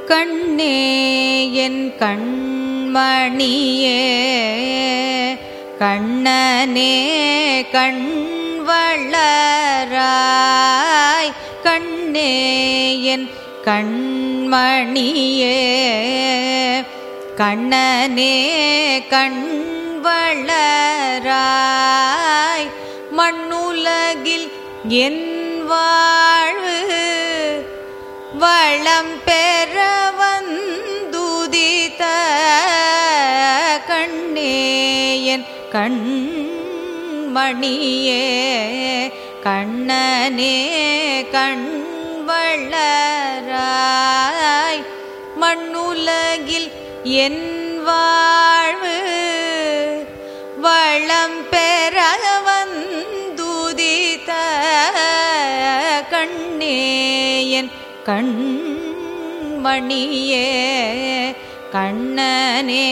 கண்ணே என் கண்மணியே கண்ணனே கண்வளராய் கண்ணே என் கண்மணியே கண்ணனே கண்வளராய் மண்ணுலகில் என் வாழ்வு வளம் பெற வந்துதித்த கண்ணே என் கண்மணியே கண்ணனே கண்வளராய் மண்ணுலகில் என் வாழ்வு வளம் பெற வந்துதித்த கண்ணே என் கண்மணியே கண்ணனே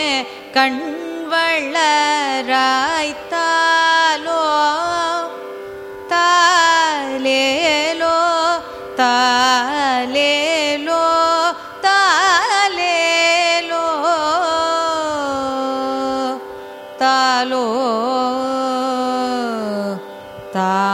கண்வளராய் தாலோ தாலேலோ தாலேலோ தாலேலோ தாலோ தா